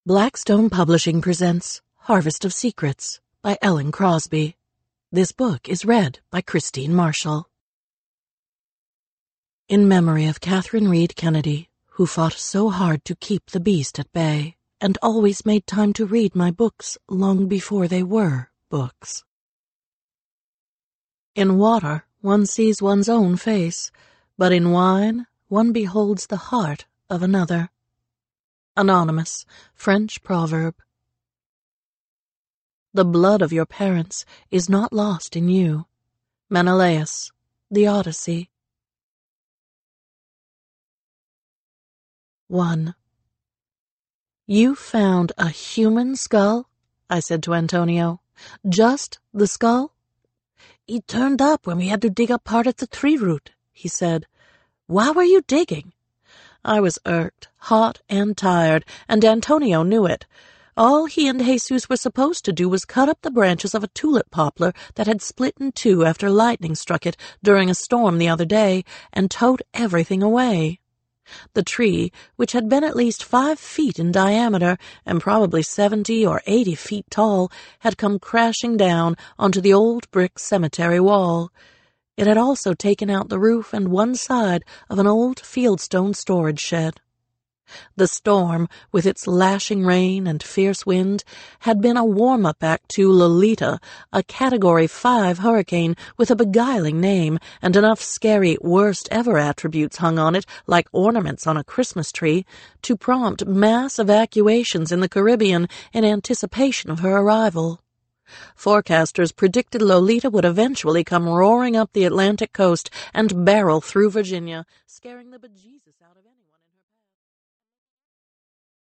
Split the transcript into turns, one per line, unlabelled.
Blackstone Publishing presents Harvest of Secrets by Ellen Crosby. This book is read by Christine Marshall. In memory of Catherine Reed Kennedy, who fought so hard to keep the beast at bay, and always made time to read my books long before they were books. In water, one sees one's own face, but in wine, one beholds the heart of another. Anonymous, French proverb. The blood of your parents is not lost in you. Menelaus, The Odyssey. 1. You found a human skull? I said to Antonio. Just the skull? It turned up when we had to dig up part of the tree root, he said. Why were you digging? I was irked, hot and tired, and Antonio knew it. All he and Jesus were supposed to do was cut up the branches of a tulip poplar that had split in two after lightning struck it during a storm the other day, and tote everything away. The tree, which had been at least 5 feet in diameter and probably 70 or 80 feet tall, had come crashing down onto the old brick cemetery wall. It had also taken out the roof and one side of an old fieldstone storage shed. The storm, with its lashing rain and fierce wind, had been a warm-up act to Lolita, a Category 5 hurricane with a beguiling name and enough scary worst-ever attributes hung on it like ornaments on a Christmas tree to prompt mass evacuations in the Caribbean in anticipation of her arrival. Forecasters predicted Lolita would eventually come roaring up the Atlantic coast and barrel through Virginia, scaring the bejesus out of anyone.